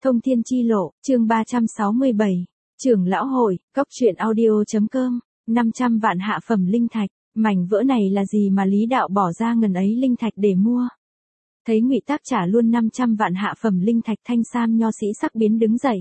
Thông thiên chi lộ, chương 367. Trưởng lão hội, cốc truyện audio.com, 500 vạn hạ phẩm linh thạch, mảnh vỡ này là gì mà Lý Đạo bỏ ra ngần ấy linh thạch để mua? Thấy Ngụy Tác trả luôn 500 vạn hạ phẩm linh thạch, Thanh Sam nho sĩ sắc biến đứng dậy.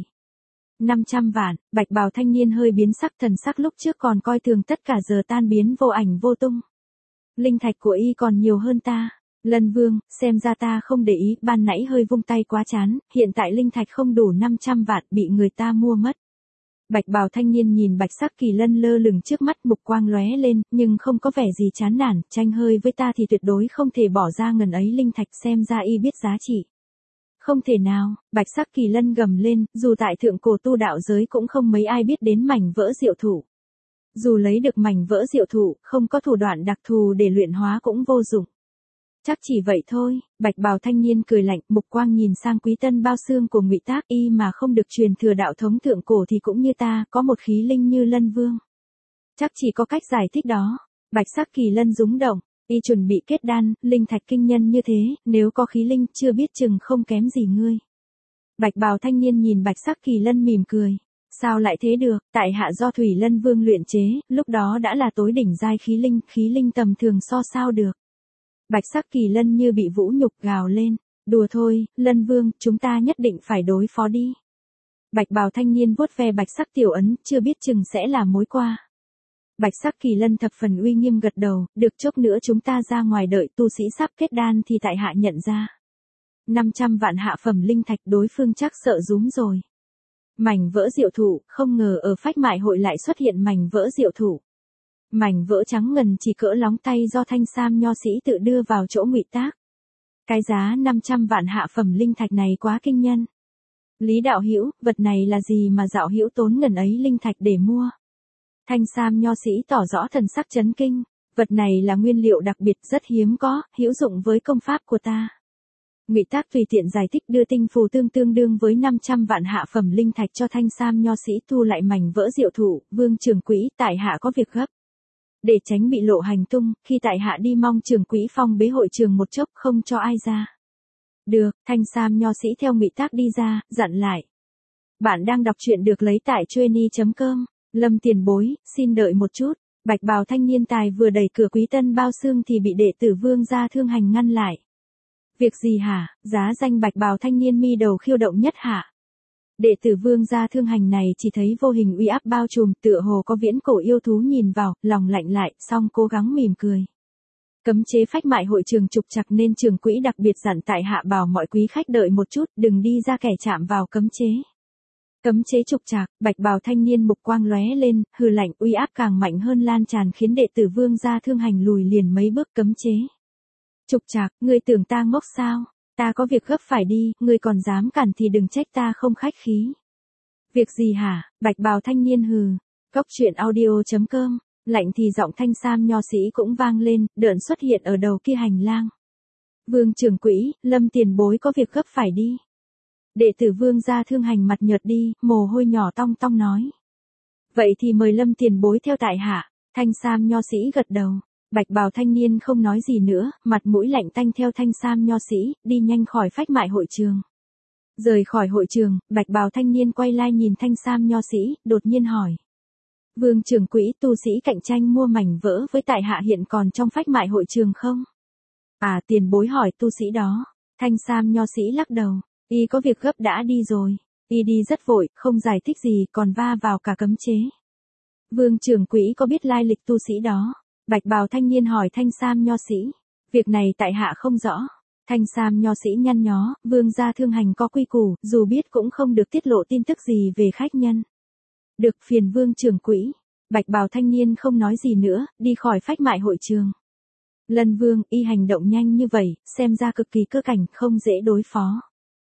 500 vạn, bạch bào thanh niên hơi biến sắc, thần sắc lúc trước còn coi thường tất cả giờ tan biến vô ảnh vô tung. Linh thạch của y còn nhiều hơn ta. Lân Vương, xem ra ta không để ý, ban nãy hơi vung tay quá chán, hiện tại linh thạch không đủ 500 vạn, bị người ta mua mất. Bạch bào thanh niên nhìn Bạch Sắc Kỳ Lân lơ lửng trước mắt, mục quang lóe lên, nhưng không có vẻ gì chán nản, tranh hơi với ta thì tuyệt đối không thể bỏ ra ngần ấy linh thạch, xem ra y biết giá trị. Không thể nào, Bạch Sắc Kỳ Lân gầm lên, dù tại thượng cổ tu đạo giới cũng không mấy ai biết đến mảnh vỡ diệu thụ. Dù lấy được mảnh vỡ diệu thụ, không có thủ đoạn đặc thù để luyện hóa cũng vô dụng. Chắc chỉ vậy thôi, bạch bào thanh niên cười lạnh, mục quang nhìn sang Quý Tân Bao Xương của Ngụy Tác, y mà không được truyền thừa đạo thống thượng cổ thì cũng như ta, có một khí linh như Lân Vương. Chắc chỉ có cách giải thích đó. Bạch Sắc Kỳ Lân rúng động, y chuẩn bị kết đan, linh thạch kinh nhân như thế, nếu có khí linh, chưa biết chừng không kém gì ngươi. Bạch bào thanh niên nhìn Bạch Sắc Kỳ Lân mỉm cười. Sao lại thế được, tại hạ do Thủy Lân Vương luyện chế, lúc đó đã là tối đỉnh giai khí linh tầm thường so sao được. Bạch Sắc Kỳ Lân như bị vũ nhục gào lên, đùa thôi, Lân Vương, chúng ta nhất định phải đối phó đi. Bạch bào thanh niên vuốt ve Bạch Sắc tiểu ấn, chưa biết chừng sẽ là mối qua. Bạch Sắc Kỳ Lân thập phần uy nghiêm gật đầu, được chốc nữa chúng ta ra ngoài đợi tu sĩ sắp kết đan thì tại hạ nhận ra. 500 vạn hạ phẩm linh thạch, đối phương chắc sợ rúm rồi. Mảnh vỡ diệu thụ, không ngờ ở phách mại hội lại xuất hiện mảnh vỡ diệu thụ. Mảnh vỡ trắng ngần chỉ cỡ lóng tay do Thanh Sam nho sĩ tự đưa vào chỗ Ngụy Tác. Cái giá 500 vạn hạ phẩm linh thạch này quá kinh nhân. Lý đạo hữu, vật này là gì mà đạo hữu tốn ngần ấy linh thạch để mua? Thanh Sam nho sĩ tỏ rõ thần sắc chấn kinh, vật này là nguyên liệu đặc biệt rất hiếm có, hữu dụng với công pháp của ta. Ngụy Tác tùy tiện giải thích, đưa tinh phù tương đương với 500 vạn hạ phẩm linh thạch cho Thanh Sam nho sĩ, thu lại mảnh vỡ diệu thụ. Vương trưởng quỹ, tại hạ có việc gấp. Để tránh bị lộ hành tung, khi tại hạ đi mong trưởng quỹ phong bế hội trường một chốc, không cho ai ra. Được, Thanh Sam nho sĩ theo Ngụy Tác đi ra, dặn lại. Bạn đang đọc truyện được lấy tại trueni.com. Lâm tiền bối, xin đợi một chút. Bạch bào thanh niên tài vừa đẩy cửa Quý Tân Bao Xương thì bị đệ tử Vương gia Thương Hành ngăn lại. Việc gì hả? Giá danh bạch bào thanh niên mi đầu khiêu động nhất hả? Đệ tử Vương gia Thương Hành này chỉ thấy vô hình uy áp bao trùm, tựa hồ có viễn cổ yêu thú nhìn vào, lòng lạnh lại, song cố gắng mỉm cười. Cấm chế phách mại hội trường trục trặc nên trưởng quỹ đặc biệt dặn tại hạ bảo mọi quý khách đợi một chút, đừng đi ra kẻ chạm vào cấm chế. Cấm chế trục trặc, bạch bào thanh niên mục quang lóe lên, hừ lạnh, uy áp càng mạnh hơn lan tràn khiến đệ tử Vương gia Thương Hành lùi liền mấy bước. Cấm chế trục trặc, ngươi tưởng ta ngốc sao? Ta có việc gấp phải đi, ngươi còn dám cản thì đừng trách ta không khách khí. Việc gì hả? Bạch bào thanh niên hừ. Cốc truyện audio.com, lạnh thì giọng Thanh Sam nho sĩ cũng vang lên, đợn xuất hiện ở đầu kia hành lang. Vương trưởng quỹ, Lâm tiền bối có việc gấp phải đi. Đệ tử Vương gia Thương Hành mặt nhợt đi, mồ hôi nhỏ tong tong nói. Vậy thì mời Lâm tiền bối theo tại hạ. Thanh Sam nho sĩ gật đầu. Bạch bào thanh niên không nói gì nữa, mặt mũi lạnh tanh theo Thanh Sam nho sĩ, đi nhanh khỏi phách mại hội trường. Rời khỏi hội trường, bạch bào thanh niên quay lại nhìn Thanh Sam nho sĩ, đột nhiên hỏi. Vương trưởng quỹ, tu sĩ cạnh tranh mua mảnh vỡ với tại hạ hiện còn trong phách mại hội trường không? À, tiền bối hỏi tu sĩ đó. Thanh Sam nho sĩ lắc đầu, y có việc gấp đã đi rồi. Y đi rất vội, không giải thích gì, còn va vào cả cấm chế. Vương trưởng quỹ có biết lai lịch tu sĩ đó? Bạch bào thanh niên hỏi Thanh Sam nho sĩ. Việc này tại hạ không rõ. Thanh Sam nho sĩ nhăn nhó, Vương gia Thương Hành có quy củ, dù biết cũng không được tiết lộ tin tức gì về khách nhân. Được, phiền Vương trưởng quỹ. Bạch bào thanh niên không nói gì nữa, đi khỏi phách mại hội trường. Lân Vương, y hành động nhanh như vậy, xem ra cực kỳ cơ cảnh, không dễ đối phó.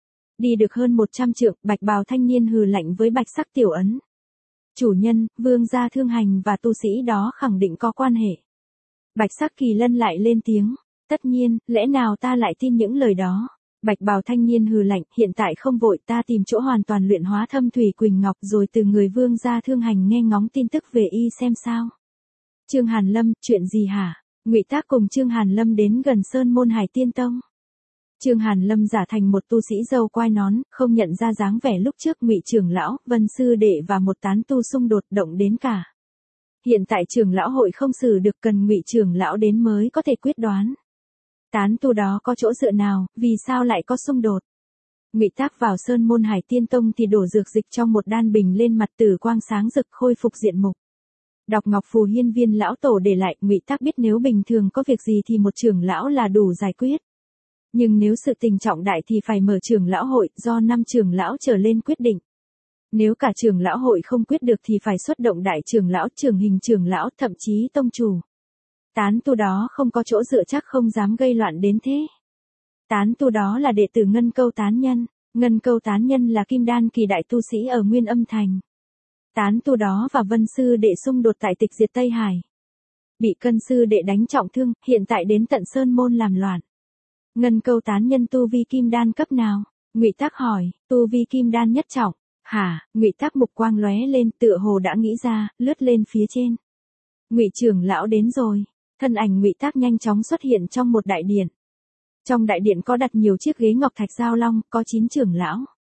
Đi được hơn 100 trượng, bạch bào thanh niên hừ lạnh với Bạch Sắc tiểu ấn. Chủ nhân, Vương gia Thương Hành và tu sĩ đó khẳng định có quan hệ. Bạch Sắc Kỳ Lân lại lên tiếng. Tất nhiên, lẽ nào ta lại tin những lời đó? Bạch bào thanh niên hừ lạnh, hiện tại không vội, ta tìm chỗ hoàn toàn luyện hóa thâm thủy quỳnh ngọc rồi từ người Vương gia Thương Hành nghe ngóng tin tức về y xem sao. Trương Hàn Lâm, chuyện gì hả? Ngụy Tác cùng Trương Hàn Lâm đến gần Sơn Môn Hải Tiên Tông. Trương Hàn Lâm giả thành một tu sĩ râu quai nón, không nhận ra dáng vẻ lúc trước Ngụy trưởng lão, Vân sư đệ và một tán tu xung đột động đến cả. Hiện tại trưởng lão hội không xử được, cần Ngụy trưởng lão đến mới có thể quyết đoán. Tán tu đó có chỗ dựa nào, vì sao lại có xung đột? Ngụy Tác vào Sơn Môn Hải Tiên Tông thì đổ dược dịch trong một đan bình lên mặt, tử quang sáng rực, khôi phục diện mục. Đọc Ngọc Phù Hiên Viên lão tổ để lại, Ngụy Tác biết nếu bình thường có việc gì thì một trưởng lão là đủ giải quyết. Nhưng nếu sự tình trọng đại thì phải mở trưởng lão hội, do 5 trưởng lão trở lên quyết định. Nếu cả trưởng lão hội không quyết được thì phải xuất động đại trưởng lão, trưởng hình trưởng lão, thậm chí tông chủ. Tán tu đó không có chỗ dựa chắc không dám gây loạn đến thế. Tán tu đó là đệ tử Ngân Câu Tán Nhân. Ngân Câu Tán Nhân là kim đan kỳ đại tu sĩ ở Nguyên Âm Thành. Tán tu đó và Vân sư đệ xung đột tại Tịch Diệt Tây Hải. Bị Cân sư đệ đánh trọng thương, hiện tại đến tận Sơn Môn làm loạn. Ngân Câu Tán Nhân tu vi kim đan cấp nào? Ngụy Tác hỏi. Tu vi kim đan nhất trọng. Hả? Ngụy Tác mục quang lóe lên, tựa hồ đã nghĩ ra, lướt lên phía trên. Ngụy trưởng lão đến rồi. Thân ảnh Ngụy Tác nhanh chóng xuất hiện trong một đại điện. Trong đại điện có đặt nhiều chiếc ghế ngọc thạch giao long, có 9 trưởng lão.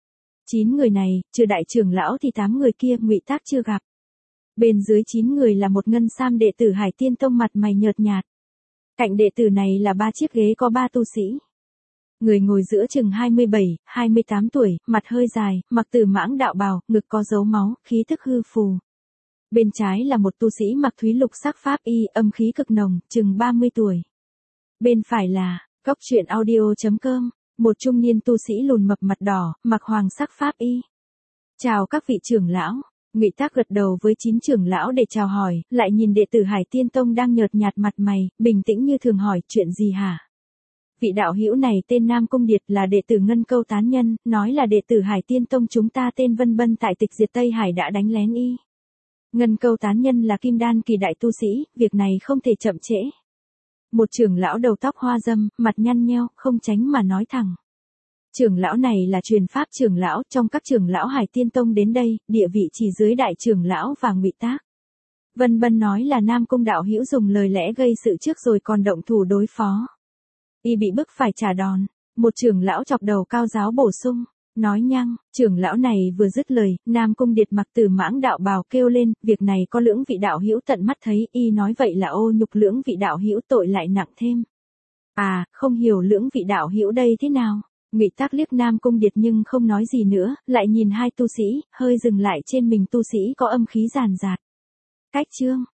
9 người này, trừ đại trưởng lão thì 8 người kia Ngụy Tác chưa gặp. Bên dưới 9 người là một ngân sam đệ tử Hải Tiên Tông mặt mày nhợt nhạt. Cạnh đệ tử này là 3 chiếc ghế có 3 tu sĩ. Người ngồi giữa chừng 27, 28 tuổi, mặt hơi dài, mặc Tử Mãng đạo bào, ngực có dấu máu, khí tức hư phù. Bên trái là một tu sĩ mặc thúy lục sắc pháp y, âm khí cực nồng, chừng 30 tuổi. Bên phải là Góc Truyện Audio.com, một trung niên tu sĩ lùn mập mặt đỏ, mặc hoàng sắc pháp y. Chào các vị trưởng lão. Ngụy Tác gật đầu với 9 trưởng lão để chào hỏi, lại nhìn đệ tử Hải Tiên Tông đang nhợt nhạt mặt mày, bình tĩnh như thường hỏi, chuyện gì hả? Vị đạo hữu này tên Nam Cung Điệt, là đệ tử Ngân Câu Tán Nhân, nói là đệ tử Hải Tiên Tông chúng ta tên Vân Bân tại Tịch Diệt Tây Hải đã đánh lén y. Ngân Câu Tán Nhân là kim đan kỳ đại tu sĩ, việc này không thể chậm trễ. Một trưởng lão đầu tóc hoa râm, mặt nhăn nheo, không tránh mà nói thẳng. Trưởng lão này là truyền pháp trưởng lão, trong các trưởng lão Hải Tiên Tông đến đây, địa vị chỉ dưới đại trưởng lão và Ngụy Tác. Vân Bân nói là Nam Cung đạo hữu dùng lời lẽ gây sự trước rồi còn động thủ đối phó. Y bị bức phải trả đòn. Một trưởng lão chọc đầu cao giáo bổ sung, nói nhăng. Trưởng lão này vừa dứt lời, Nam Cung Điệt mặc Tử Mãng đạo bào kêu lên, việc này có Lưỡng vị đạo hữu tận mắt thấy, y nói vậy là ô nhục Lưỡng vị đạo hữu, tội lại nặng thêm. À, không hiểu Lưỡng vị đạo hữu đây thế nào? Ngụy Tác liếc Nam Cung Điệt nhưng không nói gì nữa, lại nhìn hai tu sĩ, hơi dừng lại trên mình tu sĩ có âm khí ràn rạt. Cách chương